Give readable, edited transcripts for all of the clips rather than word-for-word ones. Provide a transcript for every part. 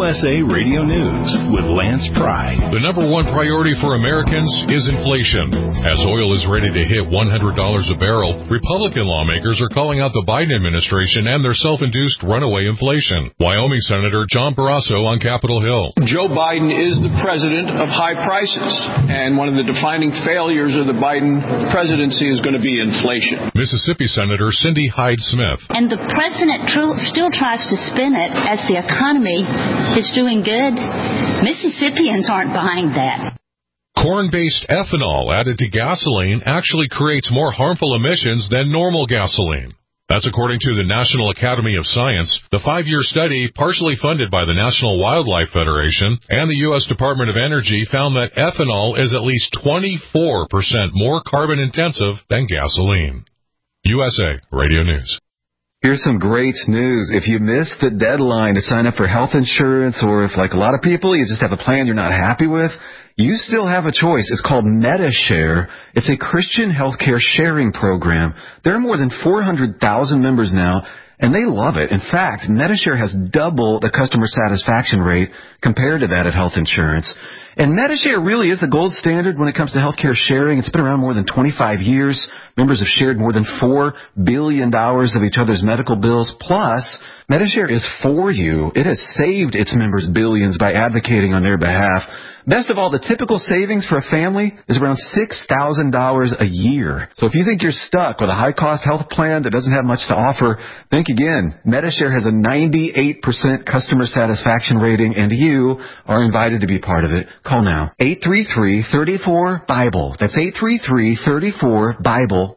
USA Radio News with Lance Pry. The number one priority for Americans is inflation. As oil is ready to hit $100 a barrel, Republican lawmakers are calling out the Biden administration and their self-induced runaway inflation. Wyoming Senator John Barrasso on Capitol Hill. Joe Biden is the president of high prices, and one of the defining failures of the Biden presidency is going to be inflation. Mississippi Senator Cindy Hyde-Smith. And the president still tries to spin it as the economy is doing good. Mississippians aren't buying that. Corn-based ethanol added to gasoline actually creates more harmful emissions than normal gasoline. That's according to the National Academy of Science. The 5-year study, partially funded by the National Wildlife Federation and the U.S. Department of Energy, found that ethanol is at least 24% more carbon-intensive than gasoline. USA Radio News. Here's some great news. If you missed the deadline to sign up for health insurance, or if, like a lot of people, you just have a plan you're not happy with, you still have a choice. It's called Medi-Share. It's a Christian healthcare sharing program. There are more than 400,000 members now, and they love it. In fact, Medi-Share has double the customer satisfaction rate compared to that of health insurance. And Medi-Share really is the gold standard when it comes to healthcare sharing. It's been around more than 25 years. Members have shared more than $4 billion of each other's medical bills. Plus, Medi-Share is for you. It has saved its members billions by advocating on their behalf. Best of all, the typical savings for a family is around $6,000 a year. So if you think you're stuck with a high-cost health plan that doesn't have much to offer, think again. Medi-Share has a 98% customer satisfaction rating, and you are invited to be part of it. Call now. 833-34-BIBLE. That's 833-34-BIBLE.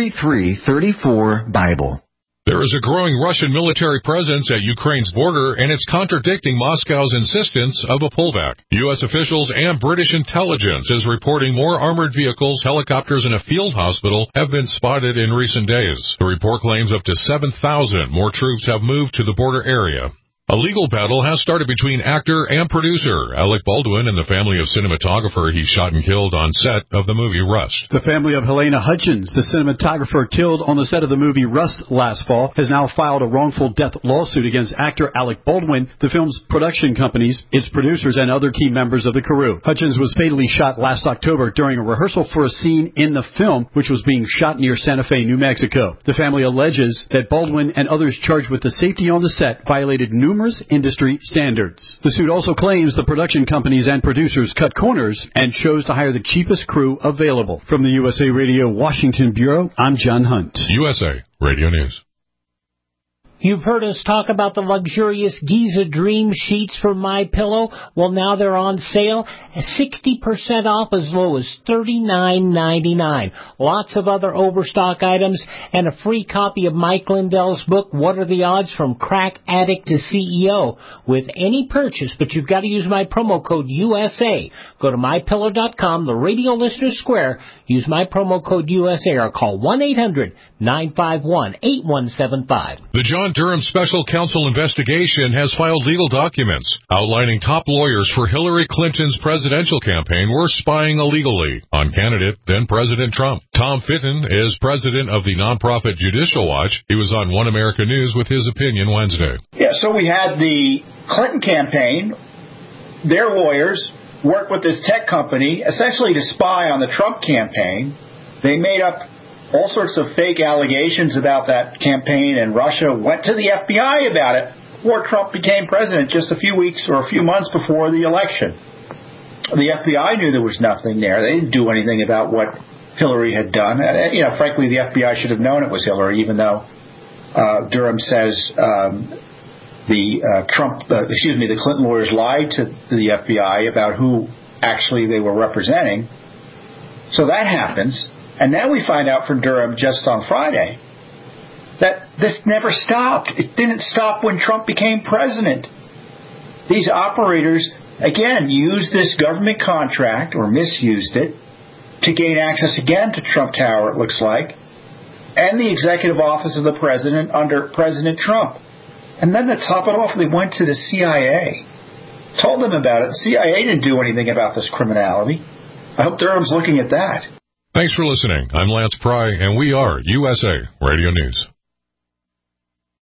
833-34-BIBLE. There is a growing Russian military presence at Ukraine's border, and it's contradicting Moscow's insistence of a pullback. U.S. officials and British intelligence is reporting more armored vehicles, helicopters, and a field hospital have been spotted in recent days. The report claims up to 7,000 more troops have moved to the border area. A legal battle has started between actor and producer Alec Baldwin and the family of cinematographer he shot and killed on set of the movie Rust. The family of Helena Hutchins, the cinematographer killed on the set of the movie Rust last fall, has now filed a wrongful death lawsuit against actor Alec Baldwin, the film's production companies, its producers, and other key members of the crew. Hutchins was fatally shot last October during a rehearsal for a scene in the film, which was being shot near Santa Fe, New Mexico. The family alleges that Baldwin and others charged with the safety on the set violated numerous industry standards. The suit also claims the production companies and producers cut corners and chose to hire the cheapest crew available. From the USA Radio Washington Bureau, I'm John Hunt. USA Radio News. You've heard us talk about the luxurious Giza Dream sheets from MyPillow. Well, now they're on sale, 60% off, as low as $39.99. Lots of other overstock items and a free copy of Mike Lindell's book, What Are the Odds from Crack Addict to CEO, with any purchase, but you've got to use my promo code USA. Go to MyPillow.com, the Radio Listener Square, use my promo code USA, or call 1-800-951-8175. The John Durham Special Counsel investigation has filed legal documents outlining top lawyers for Hillary Clinton's presidential campaign were spying illegally on candidate, then President Trump. Tom Fitton is president of the nonprofit Judicial Watch. He was on One America News with his opinion Wednesday. Yeah, so we had the Clinton campaign, their lawyers work with this tech company essentially to spy on the Trump campaign. They made up all sorts of fake allegations about that campaign, and Russia went to the FBI about it before Trump became president, just a few weeks or a few months before the election. The FBI knew there was nothing there. They didn't do anything about what Hillary had done. Frankly, the FBI should have known it was Hillary, even though Durham says the Clinton lawyers lied to the FBI about who actually they were representing. So that happens. And now we find out from Durham just on Friday that this never stopped. It didn't stop when Trump became president. These operators, again, used this government contract, or misused it, to gain access again to Trump Tower, it looks like, and the executive office of the president under President Trump. And then to top it off, they went to the CIA, told them about it. The CIA didn't do anything about this criminality. I hope Durham's looking at that. Thanks for listening. I'm Lance Pry, and we are USA Radio News.